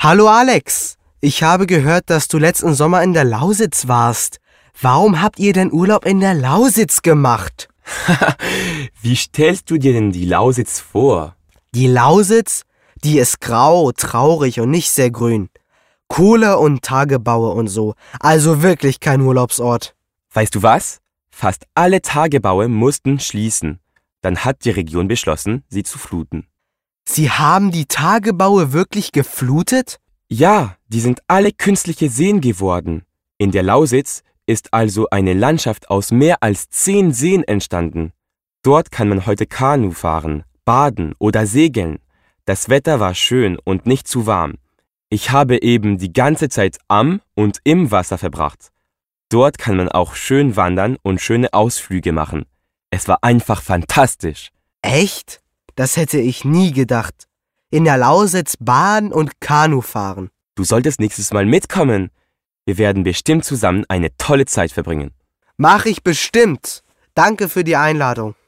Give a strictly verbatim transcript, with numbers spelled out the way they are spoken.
Hallo Alex, ich habe gehört, dass du letzten Sommer in der Lausitz warst. Warum habt ihr denn Urlaub in der Lausitz gemacht? Wie stellst du dir denn die Lausitz vor? Die Lausitz, die ist grau, traurig und nicht sehr grün. Kohle und Tagebaue und so, also wirklich kein Urlaubsort. Weißt du was? Fast alle Tagebaue mussten schließen. Dann hat die Region beschlossen, sie zu fluten. Sie haben die Tagebaue wirklich geflutet? Ja, die sind alle künstliche Seen geworden. In der Lausitz ist also eine Landschaft aus mehr als zehn Seen entstanden. Dort kann man heute Kanu fahren, baden oder segeln. Das Wetter war schön und nicht zu warm. Ich habe eben die ganze Zeit am und im Wasser verbracht. Dort kann man auch schön wandern und schöne Ausflüge machen. Es war einfach fantastisch. Echt? Das hätte ich nie gedacht. In der Lausitz baden und Kanu fahren. Du solltest nächstes Mal mitkommen. Wir werden bestimmt zusammen eine tolle Zeit verbringen. Mach ich bestimmt. Danke für die Einladung.